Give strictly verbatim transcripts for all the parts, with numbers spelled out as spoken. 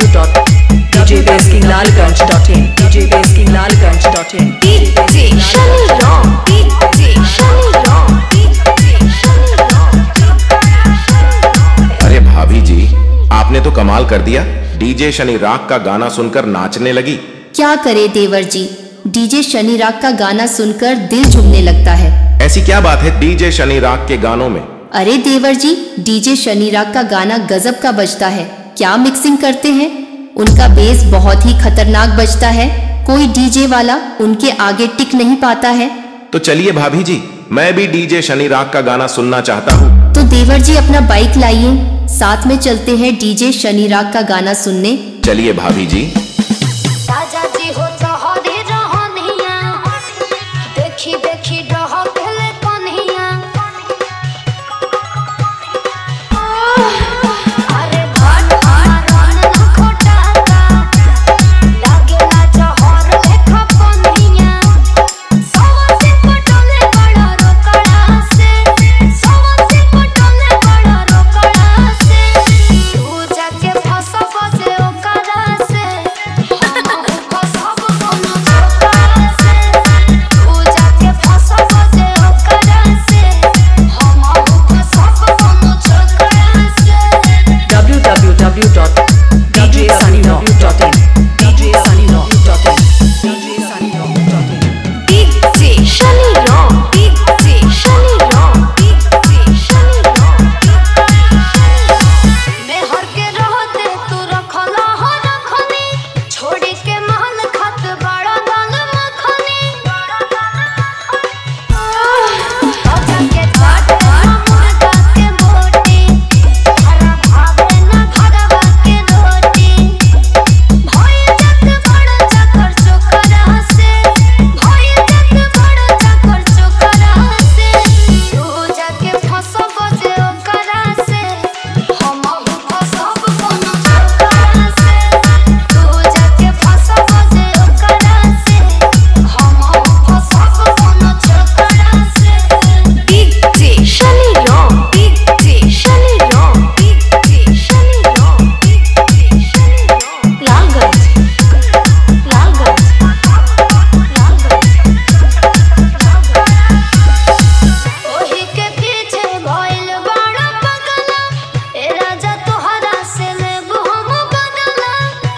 w dot d j base king lalganj dot in d j base king lalganj dot in D J Shani Ram D J Shani Ram D J Shani Ram। अरे भाभी जी, आपने तो कमाल कर दिया। DJ Shani राग का गाना सुनकर नाचने लगी। क्या करे देवर जी, डीजे शनि राग का गाना सुनकर दिल झूमने लगता है। ऐसी क्या बात है डीजे शनि राग के गानों में? अरे देवर जी, डीजे शनि राग का गाना गजब का बजता है। क्या मिक्सिंग करते हैं। उनका बेस बहुत ही खतरनाक बजता है। कोई डीजे वाला उनके आगे टिक नहीं पाता है। तो चलिए भाभी जी, मैं भी डीजे शनि राग का गाना सुनना चाहता हूँ। तो देवर जी अपना बाइक लाइए, साथ में चलते हैं डीजे शनि राग का गाना सुनने। चलिए भाभी जी। राजा जी हो चौहरे रहनिया, देखी देखी डह गेले कन्हिया। अरे घाट मारन न खोटाता, लागेला चौहर लेखा कन्हिया। सवा से पटोले बड़ा रोकड़ा से, सवा से पटोले बड़ा रोकड़ा से। तू जाके फंसब जे ओकरा से, हमहू फंसब कोनो छोकरा से। तू जाके फंसब जे ओकरा से, हमहू फंसब कोनो छोकरा से। w w w dot d j sunny rock dot in d j sunny rock dot in d j sunny rock dot in D J Shani Ram D J Shani Ram D J Shani Ram मैं हर के रहते तू रखला हो रखनी, छोड़ी के महल खत बड़ा दाल मखनी। राजा के घाट पर मुर्गा के बोटी, हरा भावे ना भगवा के रोटी। भोई जग बड़ा चकर चोकरा से, भोई जग बड़ा चकर चोकरा से। तू जाके फंसब जे ओकरा से, हमहू फंसब कोनो छोकरा से। तू जाके फंसब जे ओकरा से, हमहू फंसब कोनो छोकरा से। D J Shani Ram D J Shani Ram D J Shani Ram D J Shani Ram Lalganj Lalganj ओही के पीछे भइल बड़ा पगला, ए राजा तोहरा से लेबू हम बदला।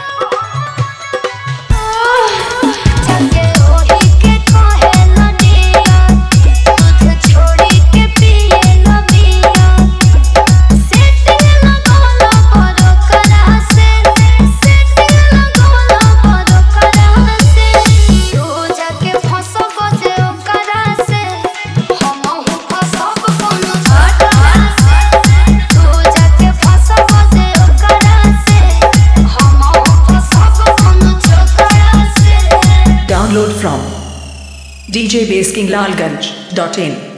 जाके ओही के कहे न दिया, दूध छोड़ी के पिए न पिया। सेटिंग लगौला बड़ो करा से, सेटिंग लगौला बड़ो करा से। तू जाके फंसब जे ओकरा से, हमहू फंसब कोनो छोकरा से। तू जाके फंसब जे ओकरा से, हमहू फंसब कोनो छोकरा से। download from d j base king lalganj dot in